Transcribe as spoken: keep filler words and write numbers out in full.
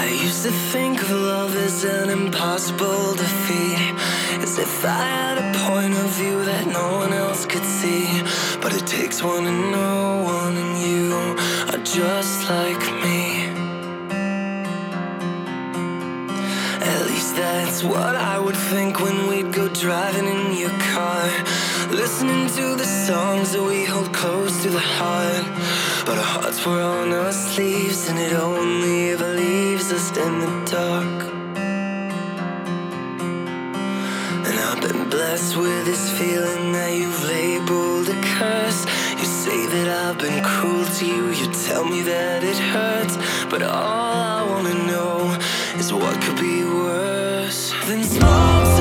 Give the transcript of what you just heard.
I used to think of love as an impossible defeat, as if I had a point of view that no one else could see. But it takes one to know one, and you are just like me. At least that's what I would think when we'd go driving in your car, listening to the songs that we hold close to the heart. But our hearts were on our sleeves, and it only ever leaves us in the dark. And I've been blessed with this feeling that you've labeled a curse. You say that I've been cruel to you, you tell me that it hurts. But all I wanna know is what could be worse than small